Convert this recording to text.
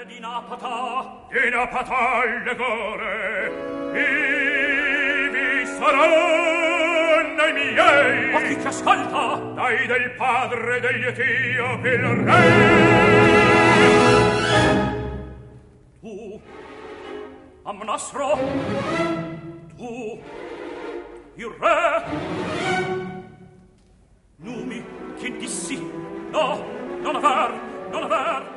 di Napata alle gore, ivi saranno i miei. Ma chi ti ascolta? Dai del padre degli Etiopi il re. Tu, Amnasro, tu, il re. Numi, che dissi? No, non aver.